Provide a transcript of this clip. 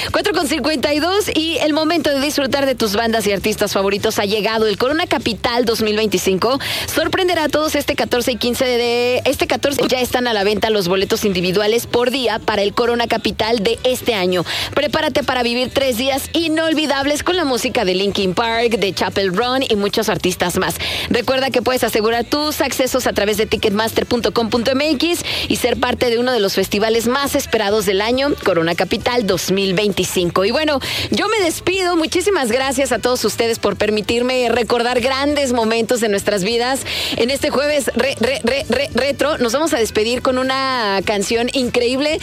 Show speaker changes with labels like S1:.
S1: 4:52 y el momento de disfrutar de tus bandas y artistas favoritos ha llegado. El Corona Capital 2025 sorprenderá a todos este 14 y 15 de... Este 14 ya están a la venta los boletos individuales por día para el Corona Capital de este año. Prepárate para vivir 3 días inolvidables con la música de Linkin Park, de Chapel Run y muchos artistas más. Recuerda que puedes asegurar tus accesos a través de ticketmaster.com.mx y ser parte de uno de los festivales más esperados del año, Corona Capital 2025. Y bueno, yo me despido. Muchísimas gracias a todos ustedes por permitirme recordar grandes momentos de nuestras vidas. En este jueves retro nos vamos a despedir con una canción increíble